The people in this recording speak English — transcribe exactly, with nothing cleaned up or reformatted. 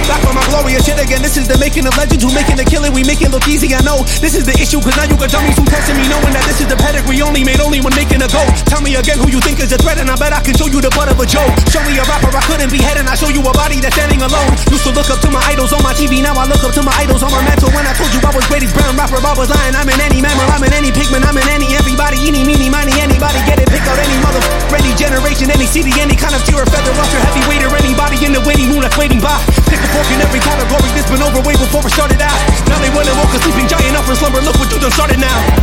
Back on my glorious shit again. This is the making of legends. Who making the killing? We make it look easy. I know this is the issue, cause now you got dummies who testing me, knowing that this is the pedigree only made only when making a go. Tell me again who you think is a threat, and I bet I can show you the butt of a joke. Show me a rapper I couldn't be head, and I show you a body that's standing alone. Used to look up to my idols on my T V, now I look up to my idols on my mantle. When I told you I was greatest brown rapper, I was lying. I'm in any mammal, I'm in any pigment, I'm in any everybody, eeny, meeny, miny, anybody get it, pick out any mother, any generation, any city, any kind of tier or feather, watch your heavyweight or anybody in the waiting moon that's waiting by. Stick a fork in every category, this been over way before it started out. Now they wanna woke a sleeping giant up from slumber, look what you done started now.